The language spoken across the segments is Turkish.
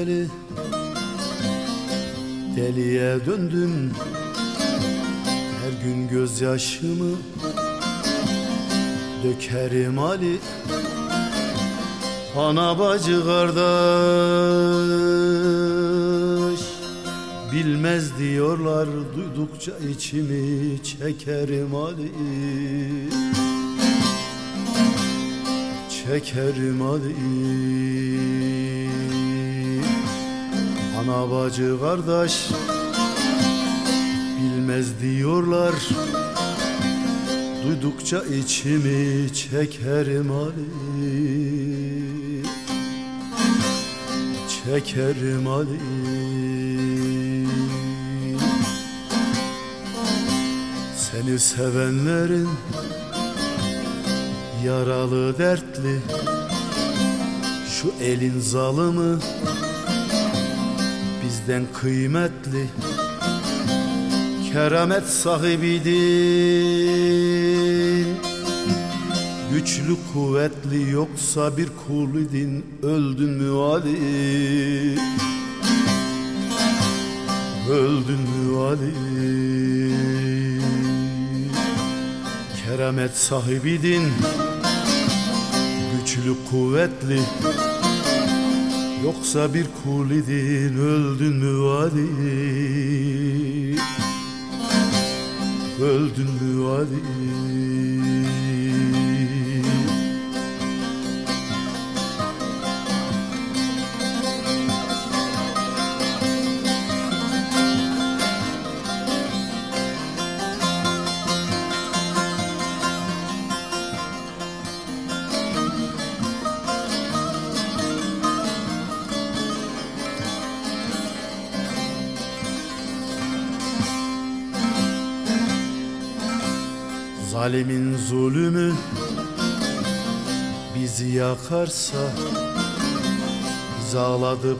düşmeli, deliye döndüm. Her gün gözyaşımı dökerim Ali. Ana bacı kardeş bilmez diyorlar, duydukça içimi çekerim Ali. Çekerim Ali. Ana bacı kardeş bilmez diyorlar, duydukça içimi çekerim Ali. Çekerim Ali. Seni sevenlerin yaralı dertli, şu elin zalımı bizden kıymetli. Keramet sahibiydin, güçlü kuvvetli, yoksa bir kul idin. Öldün mü Ali? Öldün mü Ali? Keramet sahibiydin, güçlü kuvvetli, yoksa bir kul idin. Öldün mü Ali? Öldün mü Ali? Zalimin zulmü bizi yakarsa, bizi ağlatıp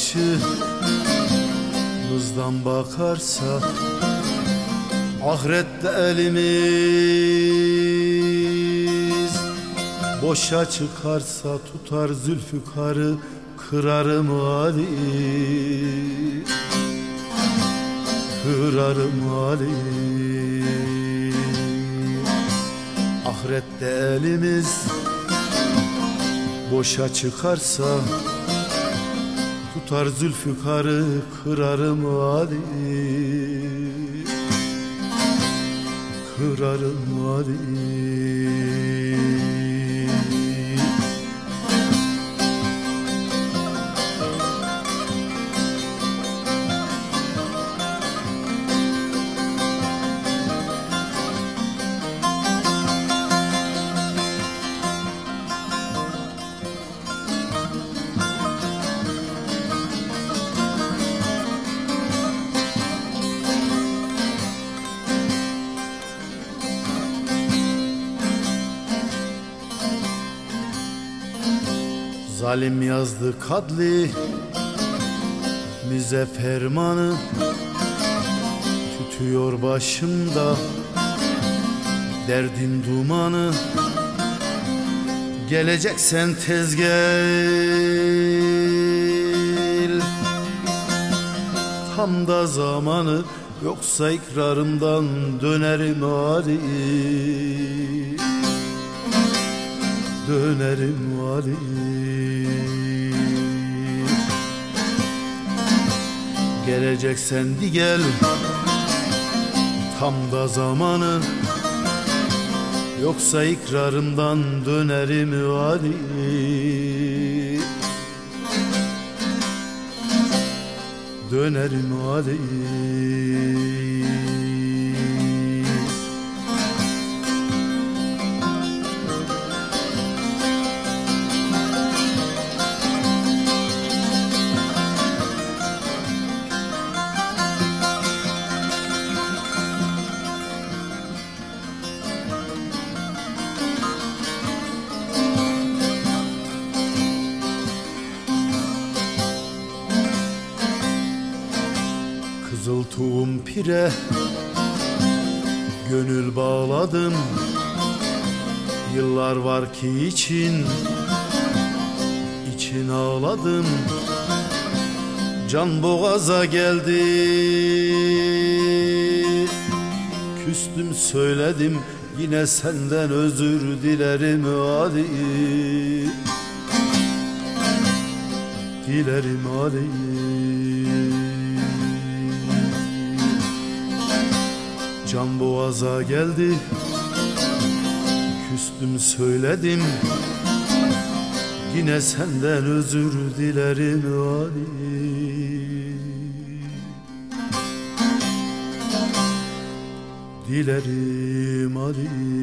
karşımızdan bakarsa, ahirette elimiz boşa çıkarsa, tutar Zülfikar'ı kırarım Ali. Kırarım Ali. Ahirette elimiz boşa çıkarsa, tutar Zülfikar'ı kırarım Ali. Kırarım Ali. Zalim yazdı kadli bize fermanı, tütüyor başımda derdin dumanı. Geleceksen tez gel, tam da zamanı, yoksa ikrarımdan dönerim Ali. Dönerim Ali. Geleceksen di gel, tam da zamanı, yoksa ikrarımdan dönerim Ali. Dönerim Ali. Kızıl tuğum pire gönül bağladım. Yıllar var ki için ağladım. Can boğaza geldi, küstüm söyledim, yine senden özür dilerim Ali. Dilerim Ali. Can boğaza geldi, küstüm söyledim, yine senden özür dilerim Ali. Dilerim Ali.